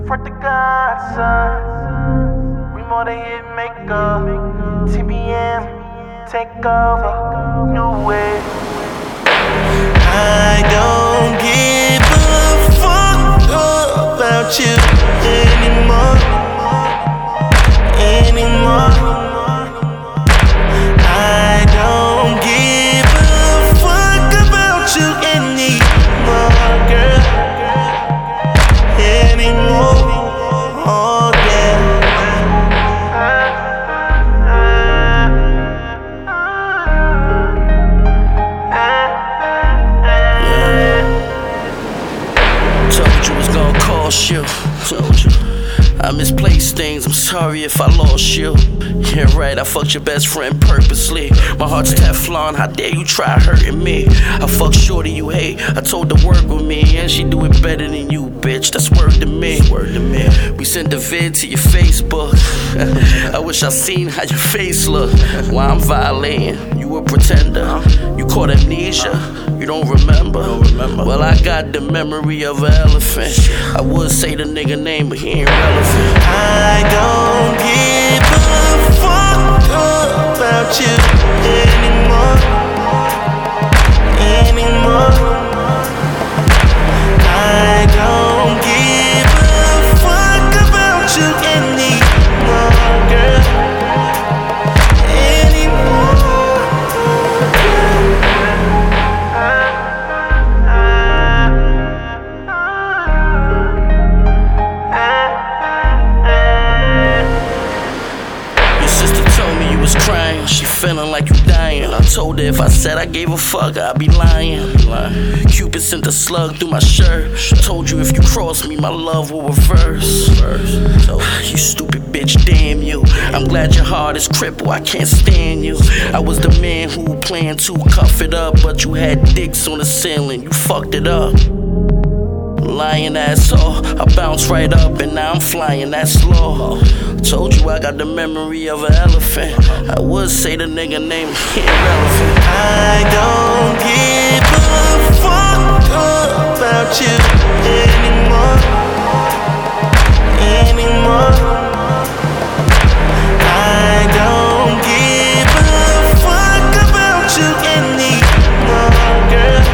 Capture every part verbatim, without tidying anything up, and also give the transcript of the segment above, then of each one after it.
Front the godson, we more than hit maker. T B M, take over, new way. I don't give a fuck about you anymore, anymore. I don't give a fuck about you anymore, girl, anymore. Oh yeah. Told you was gonna cost you. Told you. I misplaced things, I'm sorry if I lost you. Yeah, right, I fucked your best friend purposely. My heart's Teflon, how dare you try hurting me? I fucked shorty you hate, I told her work with me, and she do it better than you, bitch, that's word to me. Word to me. We sent a vid to your Facebook. I wish I seen how your face look. Why I'm violating, you a pretender. You caught amnesia, you don't remember. Well, I got the memory of an elephant. I would say the nigga name, but he ain't relevant. I don't give a fuck about you anymore, anymore. I don't give a fuck about you anymore, girl, anymore. Crying, she feeling like you dying. I told her if I said I gave a fuck, I'd be lying. Cupid sent a slug through my shirt. Told you if you cross me, my love will reverse. You stupid bitch, damn you. I'm glad your heart is crippled, I can't stand you. I was the man who planned to cuff it up, but you had dicks on the ceiling, you fucked it up. Lying asshole, I bounced right up and now I'm flying that slow. Told you I got the memory of an elephant. I would say the nigga name irrelevant. I don't give a fuck about you anymore, anymore. I don't give a fuck about you anymore, girl,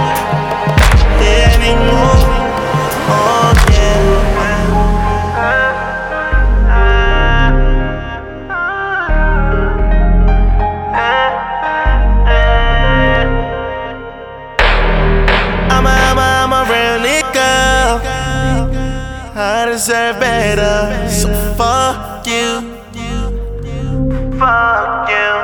anymore. Oh yeah. I'm a, I'm a, I'm a real nigga. I deserve better, so fuck you, fuck you.